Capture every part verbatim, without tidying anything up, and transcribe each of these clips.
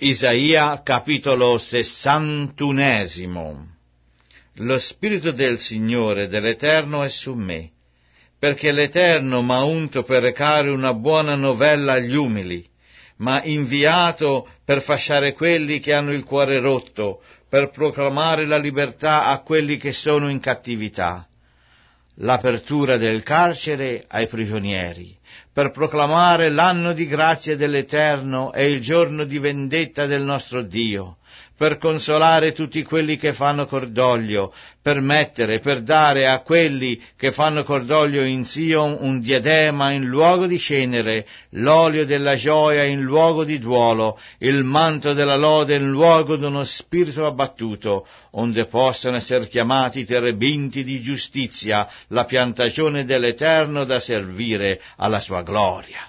Isaia capitolo sessantunesimo. Lo Spirito del Signore, dell'Eterno, è su me, perché l'Eterno m'ha unto per recare una buona novella agli umili, m'ha inviato per fasciare quelli che hanno il cuore rotto, per proclamare la libertà a quelli che sono in cattività, l'apertura del carcere ai prigionieri, per proclamare l'anno di grazia dell'Eterno e il giorno di vendetta del nostro Dio, per consolare tutti quelli che fanno cordoglio, per mettere, per dare a quelli che fanno cordoglio in Sion un diadema in luogo di cenere, l'olio della gioia in luogo di duolo, il manto della lode in luogo di uno spirito abbattuto, onde possano essere chiamati i terebinti di giustizia, la piantagione dell'Eterno da servire alla sua gloria.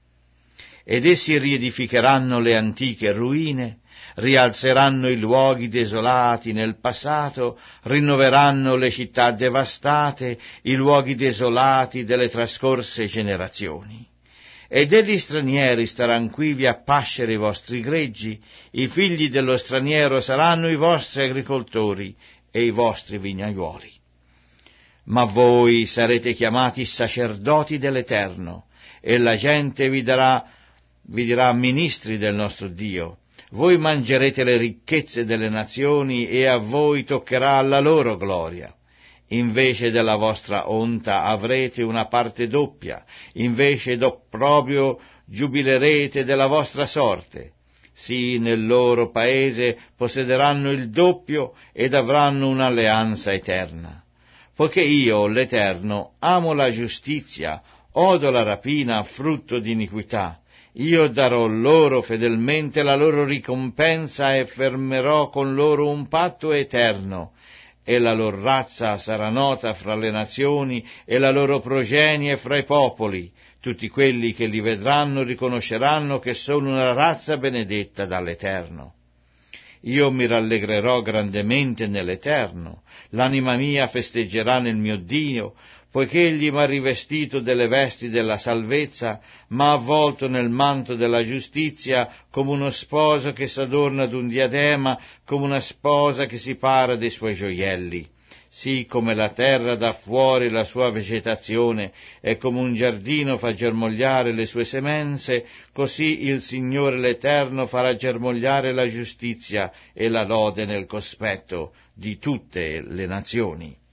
Ed essi riedificheranno le antiche ruine, rialzeranno i luoghi desolati nel passato, rinnoveranno le città devastate, i luoghi desolati delle trascorse generazioni. E degli stranieri staranno quivi a pascere i vostri greggi, i figli dello straniero saranno i vostri agricoltori e i vostri vignaiuoli. Ma voi sarete chiamati sacerdoti dell'Eterno, e la gente vi darà, vi dirà ministri del nostro Dio. Voi mangerete le ricchezze delle nazioni e a voi toccherà la loro gloria. Invece della vostra onta avrete una parte doppia, invece d'opprobrio giubilerete della vostra sorte. Sì, nel loro paese possederanno il doppio ed avranno un'alleanza eterna. Poiché io, l'Eterno, amo la giustizia, odo la rapina, frutto di iniquità. Io darò loro fedelmente la loro ricompensa e fermerò con loro un patto eterno, e la loro razza sarà nota fra le nazioni e la loro progenie fra i popoli. Tutti quelli che li vedranno riconosceranno che sono una razza benedetta dall'Eterno. Io mi rallegrerò grandemente nell'Eterno, l'anima mia festeggerà nel mio Dio, poiché egli m'ha rivestito delle vesti della salvezza, m'ha avvolto nel manto della giustizia, come uno sposo che s'adorna d'un diadema, come una sposa che si para dei suoi gioielli. Sì, come la terra dà fuori la sua vegetazione e come un giardino fa germogliare le sue semenze, così il Signore l'Eterno farà germogliare la giustizia e la lode nel cospetto di tutte le nazioni.